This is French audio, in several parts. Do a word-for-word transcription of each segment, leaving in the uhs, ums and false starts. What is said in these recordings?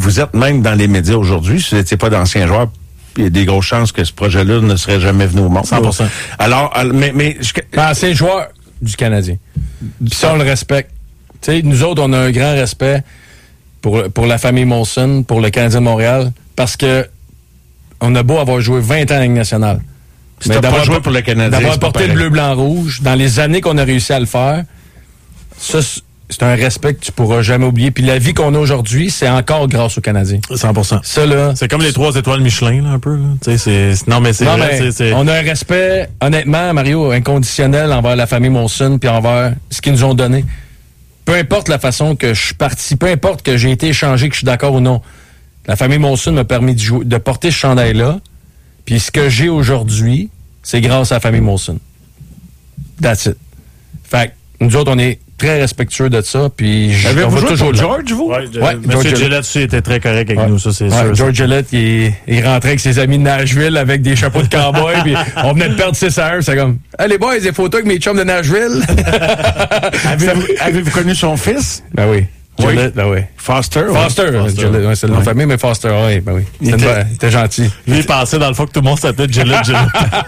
vous êtes même dans les médias aujourd'hui. Si vous n'étiez pas d'anciens joueurs, il y a des grosses chances que ce projet-là ne serait jamais venu au monde. cent pour cent. Alors, mais... mais je... Ancien joueur du Canadien. Puis ça, on le respecte. Tu sais, nous autres, on a un grand respect pour, pour la famille Molson, pour le Canadien de Montréal, parce que on a beau avoir joué vingt ans en Ligue nationale. Mais d'avoir pas joué pour le Canadien, d'avoir porté le bleu, blanc, rouge, dans les années qu'on a réussi à le faire, ça, c'est un respect que tu pourras jamais oublier. Puis la vie qu'on a aujourd'hui, c'est encore grâce aux Canadiens. cent pour cent. Ça, là... C'est comme les trois étoiles Michelin, là, un peu. Là. C'est, c'est, non, mais c'est non, vrai. Mais c'est, c'est... On a un respect, honnêtement, Mario, inconditionnel envers la famille Molson puis envers ce qu'ils nous ont donné. Peu importe la façon que je suis parti, peu importe que j'ai été échangé, que je suis d'accord ou non, la famille Molson m'a permis de, jouer, de porter ce chandail-là. Puis ce que j'ai aujourd'hui, c'est grâce à la famille Molson. That's it. Fait que nous autres, on est très respectueux de ça, puis avez-vous joué toujours George, vous? Ouais, ouais, Monsieur Gillette aussi était très correct avec ouais. nous, ça, c'est ouais, sûr. George Gillette, il, il rentrait avec ses amis de Nashville avec des chapeaux de cowboy, puis on venait de perdre six à un, c'est comme, « Hey, les boys, des photos avec mes chums de Nashville! » Avez-vous, avez-vous connu son fils? Ben oui. Oui. Gillette, ben oui. Foster? Foster, oui. Foster. Gillette, ouais, c'est le nom de famille, mais Foster, oui, ben oui. Il C'était, était... une... était gentil. Lui, il pensait dans le fond que tout le monde s'appelait Gillette, Gillette.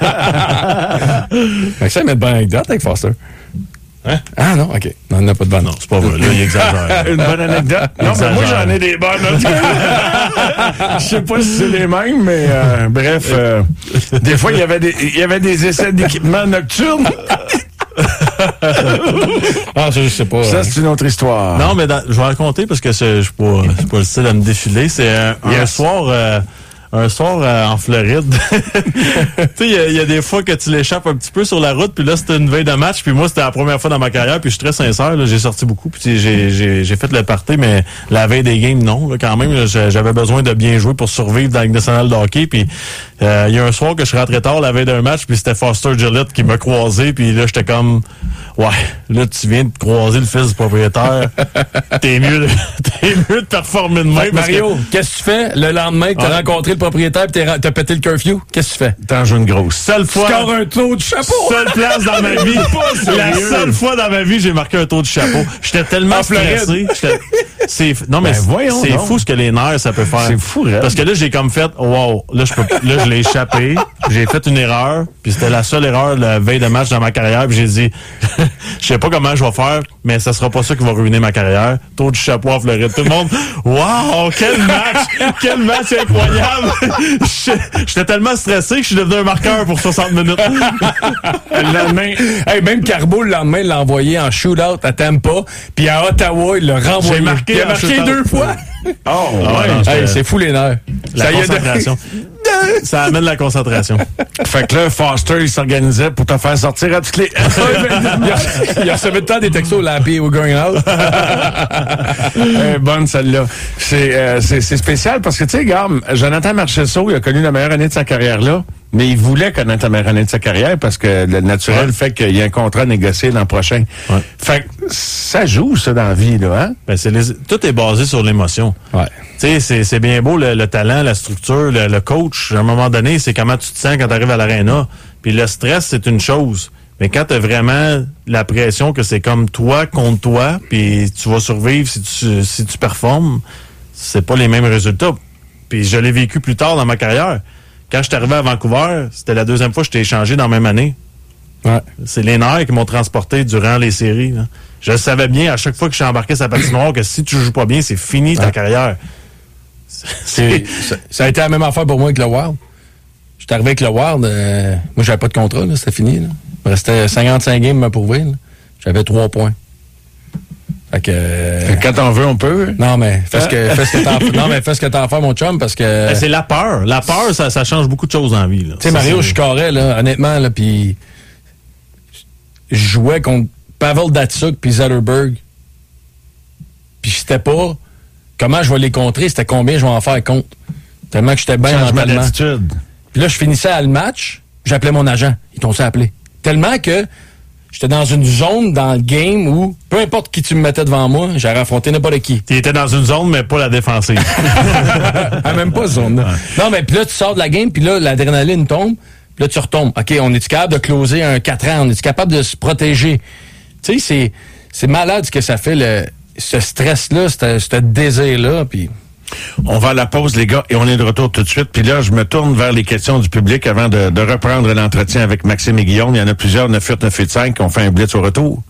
Ben, ça, il met de bonne anecdote avec Foster. Hein? Ah non, OK. Non, il n'a pas de bonne. Non, c'est pas vrai. Là, il exagère. Une bonne anecdote. Non, mais moi, j'en ai des bonnes. Je sais pas si c'est les mêmes, mais euh, bref. Euh, des fois, il y avait des, il y avait des essais d'équipement nocturnes. Ah, ça, je sais pas. Ça, c'est une autre histoire. Non, mais dans, je vais raconter parce que c'est, je suis pas, je suis pas le style à me défiler. C'est un, yes. un soir... Euh, Un soir euh, en Floride. Tu sais, il y, y a des fois que tu l'échappes un petit peu sur la route, puis là, c'était une veille de match, puis moi, c'était la première fois dans ma carrière, puis je suis très sincère, là, j'ai sorti beaucoup, puis j'ai, j'ai, j'ai fait le party, mais la veille des games, non, là, quand même, là, j'avais besoin de bien jouer pour survivre dans la Ligue nationale de hockey, puis il euh, y a un soir que je suis rentré tard la veille d'un match, puis c'était Foster Gillette qui m'a croisé, puis là, j'étais comme, ouais, là, tu viens de croiser le fils du propriétaire, t'es mieux de, t'es mieux de performer de même. Mario, que... qu'est-ce que tu fais le lendemain que t'as ah. rencontré le propriétaire et t'as, t'as pété le curfew? Qu'est-ce que tu fais? T'en joues une grosse. Seule fois. Tu scores un taux de chapeau. Seule place dans ma vie. La seule fois dans ma vie, j'ai marqué un taux de chapeau. J'étais tellement stressé. J'étais... C'est, non, mais ben voyons, c'est non. fou ce que les nerfs, ça peut faire. C'est fou, hein? Parce que là, j'ai comme fait, wow, là, je peux, là, je l'ai échappé. J'ai fait une erreur. Puis c'était la seule erreur la veille de match dans ma carrière. Puis j'ai dit, je sais pas comment je vais faire, mais ça sera pas ça qui va ruiner ma carrière. Taux de chapeau en Floride. Tout le monde, wow, quel match! Quel match incroyable! J'étais tellement stressé que je suis devenu un marqueur pour soixante minutes. Le lendemain, hey, même Carbo, le lendemain, l'a envoyé en shootout à Tampa, puis à Ottawa, il l'a renvoyé. J'ai marqué, il a marqué deux fois. Oh, ah ouais, non, hey, c'est fou les nerfs. La ça concentration. De... Ça amène la concentration. Fait que là, Foster, il s'organisait pour te faire sortir à toutes les... il a recevait de temps des textos, là, happy we're going out. hey, bonne celle-là. C'est, euh, c'est, c'est spécial parce que, tu sais, regarde, Jonathan Marchessault, il a connu la meilleure année de sa carrière là. Mais il voulait connaître la meilleure année de sa carrière parce que le naturel ouais. fait qu'il y a un contrat négocié l'an prochain. Ouais. Fait que ça joue, ça, dans la vie, là, hein? Ben, c'est les... Tout est basé sur l'émotion. Ouais. Tu sais, c'est, c'est bien beau, le, le talent, la structure, le, le coach. À un moment donné, c'est comment tu te sens quand tu arrives à l'aréna. Puis le stress, c'est une chose. Mais quand tu as vraiment la pression que c'est comme toi contre toi, puis tu vas survivre si tu, si tu performes, c'est pas les mêmes résultats. Puis je l'ai vécu plus tard dans ma carrière. Quand je suis arrivé à Vancouver, c'était la deuxième fois que je t'ai échangé dans la même année. Ouais. C'est les nerfs qui m'ont transporté durant les séries. Là. Je savais bien, à chaque fois que je suis embarqué sur la patinoire, que si tu joues pas bien, c'est fini ta ouais. carrière. C'est, ça, ça a été la même affaire pour moi avec le Wild. J'étais arrivé avec le Wild, euh, moi j'avais pas de contrat, là, c'était fini. Là. Il me restait cinquante-cinq games à prouver. Là. J'avais trois points. Fait que, euh, quand on veut, on peut. Non, mais fais ce que, fais ce que t'as non, mais fais ce que t'as à faire, mon chum, parce que. Ben, c'est la peur. La peur, ça, ça change beaucoup de choses en vie, là. Tu sais, Mario, c'est... je carrais, là, honnêtement, là, pis. Je jouais contre Pavel Datsyuk pis Zetterberg. Pis je sais pas comment je vais les contrer, c'était combien je vais en faire contre. Tellement que j'étais bien mentalement. Puis là, je finissais le match, j'appelais mon agent. Ils t'ont appelé. Tellement que j'étais dans une zone dans le game où, peu importe qui tu me mettais devant moi, j'aurais affronté n'importe qui. Tu étais dans une zone, mais pas la défensive. ah, même pas zone. Là. Ouais. Non, mais puis là, tu sors de la game, puis là, l'adrénaline tombe, puis là, tu retombes. OK, on est-tu capable de closer un quatre ans? On est-tu capable de se protéger? Tu sais, c'est, c'est malade ce que ça fait, le, ce stress-là, ce, ce désir-là, puis... On va à la pause, les gars, et on est de retour tout de suite. Puis là, je me tourne vers les questions du public avant de, de reprendre l'entretien avec Maxime et Guillaume. Il y en a plusieurs, neuf huit neuf huit cinq, qui ont fait un blitz au retour.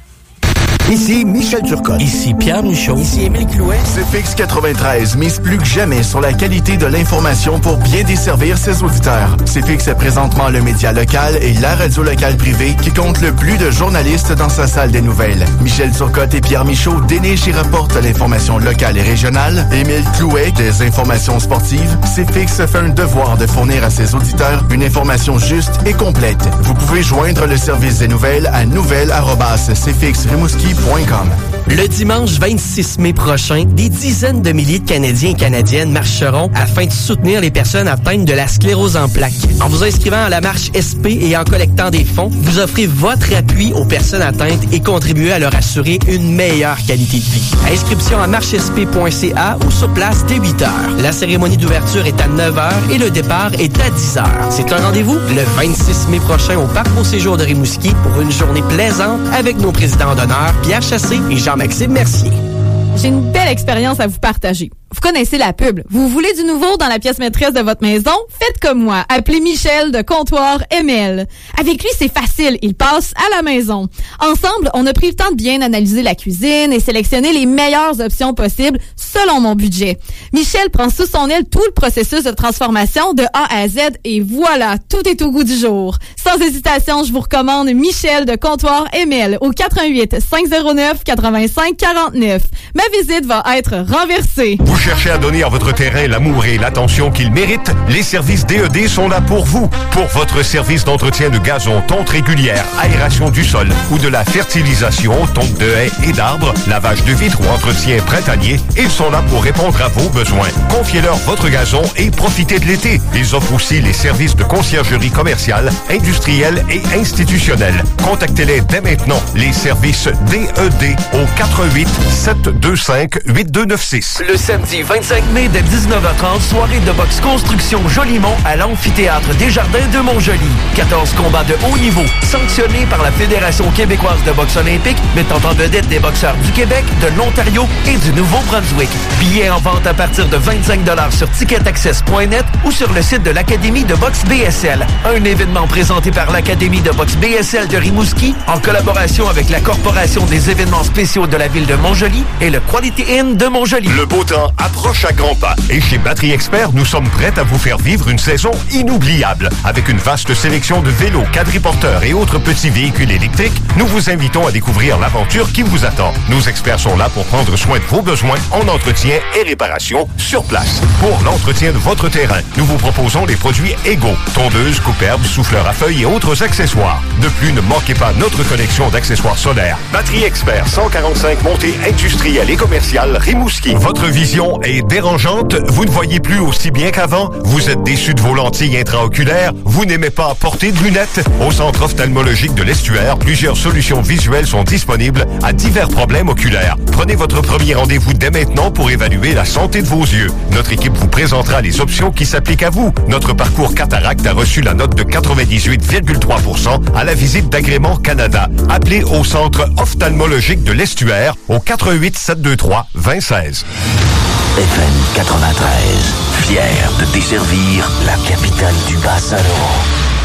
Ici Michel Turcotte. Ici Pierre Michaud. Ici Émile Clouet. C F X quatre-vingt-treize mise plus que jamais sur la qualité de l'information pour bien desservir ses auditeurs. C F X est présentement le média local et la radio locale privée qui compte le plus de journalistes dans sa salle des nouvelles. Michel Turcotte et Pierre Michaud dénichent et rapportent l'information locale et régionale. Émile Clouet, des informations sportives. C F X fait un devoir de fournir à ses auditeurs une information juste et complète. Vous pouvez joindre le service des nouvelles à nouvelles arobase c f x rimouski point com. Le dimanche vingt-six mai prochain, des dizaines de milliers de Canadiens et Canadiennes marcheront afin de soutenir les personnes atteintes de la sclérose en plaques. En vous inscrivant à la marche S P et en collectant des fonds, vous offrez votre appui aux personnes atteintes et contribuez à leur assurer une meilleure qualité de vie. Inscription à marche s p point c a ou sur place dès huit heures. La cérémonie d'ouverture est à neuf heures et le départ est à dix heures. C'est un rendez-vous le vingt-six mai prochain au Parc Beau Séjour de Rimouski pour une journée plaisante avec nos présidents d'honneur Pierre Chassé et Jean-Maxime Mercier. J'ai une belle expérience à vous partager. Vous connaissez la pub. Vous voulez du nouveau dans la pièce maîtresse de votre maison? Faites comme moi. Appelez Michel de Comptoir M L. Avec lui, c'est facile. Il passe à la maison. Ensemble, on a pris le temps de bien analyser la cuisine et sélectionner les meilleures options possibles selon mon budget. Michel prend sous son aile tout le processus de transformation de A à Z et voilà, tout est au goût du jour. Sans hésitation, je vous recommande Michel de Comptoir M L au quatre un huit, cinq zéro neuf, quatre-vingt-cinq quarante-neuf. Ma visite va être renversée. Vous cherchez à donner à votre terrain l'amour et l'attention qu'il mérite? Les services D E D sont là pour vous. Pour votre service d'entretien de gazon, tonte régulière, aération du sol ou de la fertilisation, tonte de haies et d'arbres, lavage de vitres ou entretien printanier, ils sont là pour répondre à vos besoins. Confiez-leur votre gazon et profitez de l'été. Ils offrent aussi les services de conciergerie commerciale, industrielle et institutionnelle. Contactez-les dès maintenant. Les services D E D au quatre un huit, sept deux cinq, huit deux neuf six. Le samedi vingt-cinq mai dès dix-neuf heures trente, soirée de boxe Construction Jolimont à l'amphithéâtre Desjardins de Montjoly. quatorze combats de haut niveau, sanctionnés par la Fédération québécoise de boxe olympique, mettant en vedette des boxeurs du Québec, de l'Ontario et du Nouveau-Brunswick. Billets en vente à partir de vingt-cinq dollars sur ticket access point net ou sur le site de l'Académie de boxe B S L. Un événement présenté par l'Académie de boxe B S L de Rimouski en collaboration avec la Corporation des événements spéciaux de la ville de Montjoly et le Quality Inn de Montjoly. Le beau temps approche à grands pas. Et chez Batterie Expert, nous sommes prêts à vous faire vivre une saison inoubliable. Avec une vaste sélection de vélos, quadriporteurs et autres petits véhicules électriques, nous vous invitons à découvrir l'aventure qui vous attend. Nos experts sont là pour prendre soin de vos besoins en entretien et réparation sur place. Pour l'entretien de votre terrain, nous vous proposons les produits égaux. Tondeuses, coupe-herbes, souffleurs à feuilles et autres accessoires. De plus, ne manquez pas notre collection d'accessoires solaires. Batterie Expert, cent quarante-cinq montée industrielle et commerciale, Rimouski. Votre vision est dérangeante? Vous ne voyez plus aussi bien qu'avant? Vous êtes déçu de vos lentilles intraoculaires? Vous n'aimez pas porter de lunettes? Au Centre ophtalmologique de l'Estuaire, plusieurs solutions visuelles sont disponibles à divers problèmes oculaires. Prenez votre premier rendez-vous dès maintenant pour évaluer la santé de vos yeux. Notre équipe vous présentera les options qui s'appliquent à vous. Notre parcours cataracte a reçu la note de quatre-vingt-dix-huit virgule trois pour cent à la visite d'Agrément Canada. Appelez au Centre ophtalmologique de l'Estuaire au quatre un huit, sept deux trois, deux zéro un six. F M quatre-vingt-treize, fier de desservir la capitale du Bas-Saint-Laurent.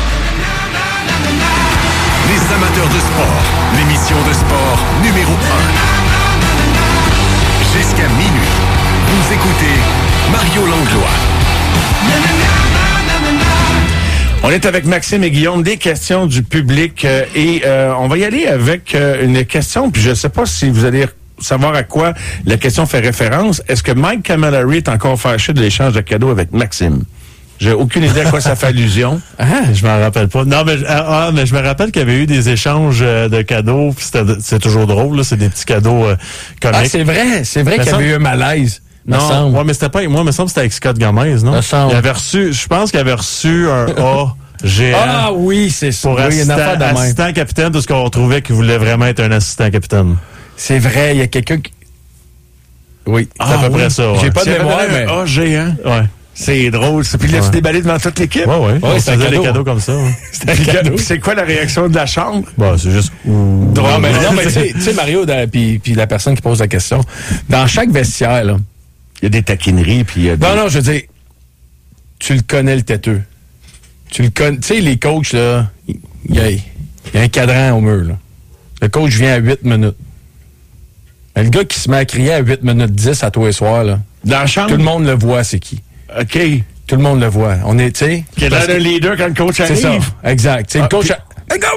Les amateurs de sport, l'émission de sport numéro un. Jusqu'à minuit, vous écoutez Mario Langlois. On est avec Maxime et Guillaume, des questions du public euh, et euh, on va y aller avec euh, une question, puis je ne sais pas si vous allez savoir à quoi la question fait référence. Est-ce que Mike Camilleri est encore fâché de l'échange de cadeaux avec Maxime? J'ai aucune idée à quoi ça fait allusion. Ah, je m'en rappelle pas. Non, mais, ah, mais je me rappelle qu'il y avait eu des échanges de cadeaux, puis c'est toujours drôle, là, c'est des petits cadeaux euh, comiques. Ah, c'est vrai, c'est vrai qu'il y avait eu un malaise. Non, ouais, mais c'était pas, moi, il me semble que c'était avec Scott Gomez, non? Me semble. Il avait reçu, je pense qu'il avait reçu un A géant. Ah oui, c'est ça. Pour oui, assistant, une assistant capitaine, tout ce qu'on trouvait qu'il voulait vraiment être un assistant capitaine. C'est vrai, il y a quelqu'un qui... Oui, c'est ah, à peu oui. près ça. Ouais. J'ai pas de mémoire, mais... un A géant. Ouais. C'est drôle. Puis là, tu déballé devant toute l'équipe? Oui, oui. Ouais, c'est des cadeaux comme ça. Ouais. C'était un cadeau. C'est quoi la réaction de la chambre? Bah, c'est juste... Drôle. Non, mais, non, mais tu sais, Mario, puis la personne qui pose la question, dans chaque vestiaire, là, Il y a des taquineries, puis il y a des... Non, non, je veux dire, tu le connais, le têteux. Tu le connais. Tu sais, les coachs, là, il y, y, y a un cadran au mur, là. Le coach vient à huit minutes. Mais le gars qui se met à crier à huit minutes dix à tous les soirs, là. Dans la chambre? Tout le monde le voit, c'est qui. OK. Tout le monde le voit. On est, tu sais. Qui est là le leader quand le coach arrive. C'est ça. Exact. Tu sais, Ah, le coach. puis... A...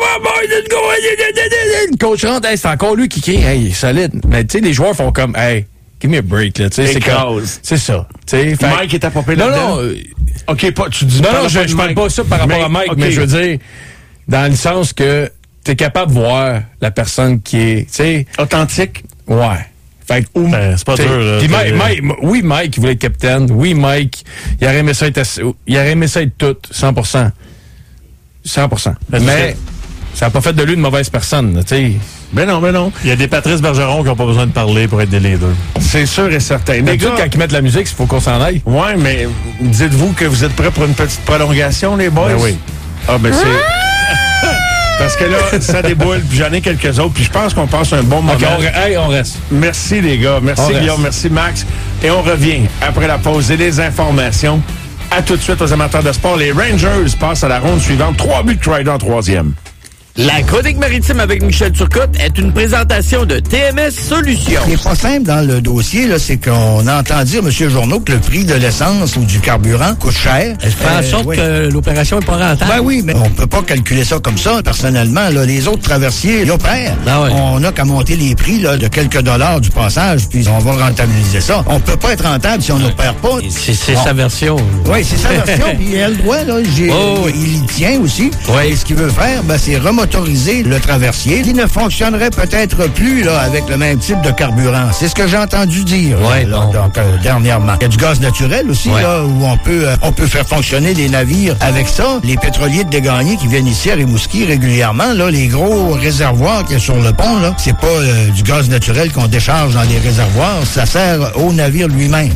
Le coach rentre, hey, c'est encore lui qui crie. Hey, il est solide. Mais tu sais, les joueurs font comme, hey, give me a break, là. Tu sais, c'est comme. C'est ça. Tu sais. Mike est à popper là-dedans? Non, non. OK, pas, tu dis non, pas. Non, je, je parle pas ça par rapport mais, à Mike, okay. Mais je veux dire, dans le sens que t'es capable de voir la personne qui est, tu sais. Authentique? Ouais. Fait que, ou, ben, c'est pas dur, là. Puis Mike, Mike, oui, Mike, il voulait être capitaine. Oui, Mike, il aurait aimé ça être, assez, il aurait aimé ça être tout, cent pour cent. cent pour cent. Mais, mais ça n'a pas fait de lui une mauvaise personne, tu sais. Ben non, ben non. Il y a des Patrice Bergeron qui n'ont pas besoin de parler pour être des leaders. C'est sûr et certain. Les gars, quand ils mettent la musique, il faut qu'on s'en aille. Ouais, mais dites-vous que vous êtes prêts pour une petite prolongation, les boys? Ben oui. Ah, ben c'est... Parce que là, ça déboule, puis j'en ai quelques autres, puis je pense qu'on passe un bon moment. OK, on, hey, on reste. Merci, les gars. Merci, Guillaume. Merci, Max. Et on revient après la pause et les informations. À tout de suite aux amateurs de sport. Les Rangers passent à la ronde suivante. Trois buts de Crider en troisième. La chronique maritime avec Michel Turcotte est une présentation de T M S Solutions. Ce qui n'est pas simple dans le dossier, là, c'est qu'on entend dire, M. Journeau, que le prix de l'essence ou du carburant coûte cher. Elle fait en euh, sorte oui. que l'opération n'est pas rentable. Ben oui, mais on peut pas calculer ça comme ça, personnellement. Là, les autres traversiers, ils opèrent. Ah oui. On n'a qu'à monter les prix là, de quelques dollars du passage, puis on va rentabiliser ça. On peut pas être rentable si on n'opère pas. C'est, c'est bon. Sa version. Oui, c'est sa version, puis il a le droit. Là, j'ai, oh, oui. Il y tient aussi. Oui. Et ce qu'il veut faire, ben, c'est remotoriser le traversier qui ne fonctionnerait peut-être plus là avec le même type de carburant. C'est ce que j'ai entendu dire ouais, là, bon. donc, euh, dernièrement. Il y a du gaz naturel aussi ouais. là où on peut euh, on peut faire fonctionner les navires avec ça. Les pétroliers de Dégagné qui viennent ici à Rimouski régulièrement, là, les gros réservoirs qu'il y a sur le pont, là, c'est pas euh, du gaz naturel qu'on décharge dans les réservoirs, ça sert au navire lui-même.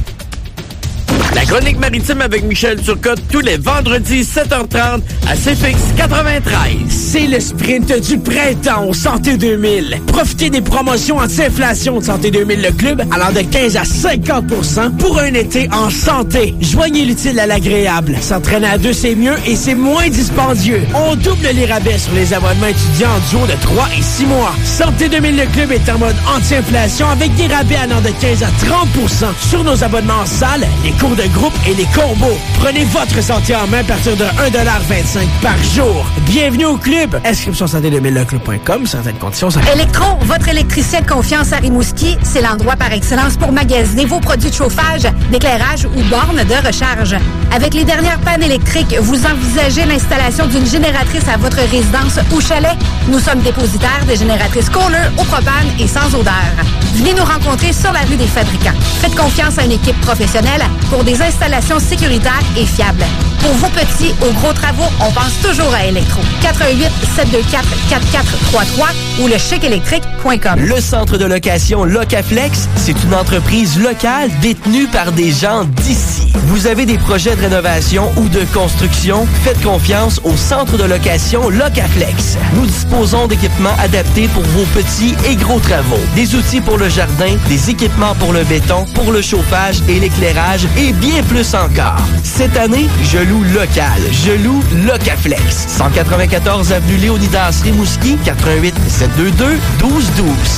La chronique maritime avec Michel Turcotte tous les vendredis sept heures trente à C F X quatre-vingt-treize. C'est le sprint du printemps au Santé deux mille. Profitez des promotions anti-inflation de Santé deux mille le club allant de quinze à cinquante pour cent pour un été en santé. Joignez l'utile à l'agréable. S'entraîner à deux, c'est mieux et c'est moins dispendieux. On double les rabais sur les abonnements étudiants en duo de trois et six mois. Santé deux mille le club est en mode anti-inflation avec des rabais allant de quinze à trente pour cent sur nos abonnements en salle, les cours de groupe et les combos. Prenez votre santé en main à partir de un dollar vingt-cinq par jour. Bienvenue au club. Inscription santé deux mille le club point com. Certaines conditions. Ça... Electro, votre électricien de confiance à Rimouski, c'est l'endroit par excellence pour magasiner vos produits de chauffage, d'éclairage ou bornes de recharge. Avec les dernières pannes électriques, vous envisagez l'installation d'une génératrice à votre résidence ou chalet? Nous sommes dépositaires de génératrices Kohler au propane et sans odeur. Venez nous rencontrer sur la rue des Fabricants. Faites confiance à une équipe professionnelle pour des installations sécuritaires et fiables. Pour vos petits ou gros travaux, on pense toujours à Electro. quatre un huit, sept deux quatre, quatre quatre trois trois ou le chic électrique point com. Le centre de location Locaflex, c'est une entreprise locale détenue par des gens d'ici. Vous avez des projets de rénovation ou de construction? Faites confiance au centre de location Locaflex. Nous disposons d'équipements adaptés pour vos petits et gros travaux. Des outils pour le jardin, des équipements pour le béton, pour le chauffage et l'éclairage et bien plus encore. Cette année, je loue local. Je loue Locaflex. cent quatre-vingt-quatorze avenue Léonidas Rimouski, quatre un huit, sept deux deux, douze douze.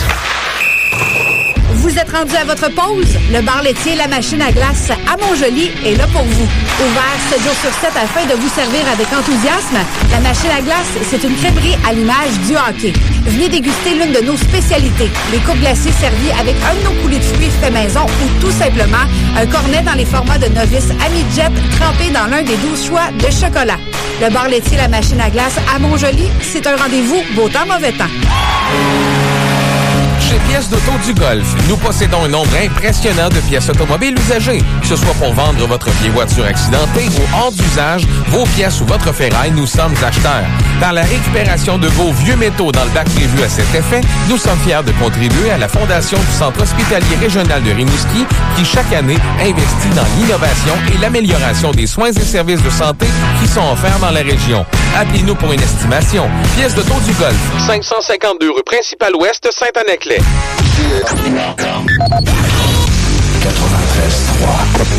Vous êtes rendu à votre pause? Le bar laitier La Machine à glace à Montjoly est là pour vous. Ouvert sept jours sur sept afin de vous servir avec enthousiasme, La Machine à glace, c'est une crêperie à l'image du hockey. Venez déguster l'une de nos spécialités, les coupes glacées servies avec un de nos coulées de fruits fait maison ou tout simplement un cornet dans les formats de novice à mi-jet trempé dans l'un des douze choix de chocolat. Le bar laitier La Machine à glace à Montjoly, c'est un rendez-vous beau temps, mauvais temps. Chez Pièces d'Auto du Golf, nous possédons un nombre impressionnant de pièces automobiles usagées. Que ce soit pour vendre votre vieille voiture accidentée ou hors d'usage, vos pièces ou votre ferraille, nous sommes acheteurs. Dans la récupération de vos vieux métaux dans le bac prévu à cet effet, nous sommes fiers de contribuer à la fondation du Centre hospitalier régional de Rimouski qui, chaque année, investit dans l'innovation et l'amélioration des soins et services de santé qui sont offerts dans la région. Appelez-nous pour une estimation. Pièces d'Auto du Golf, cinq cent cinquante-deux rue Principale Ouest, Saint-Anaclet. quatre-vingt-treize trois.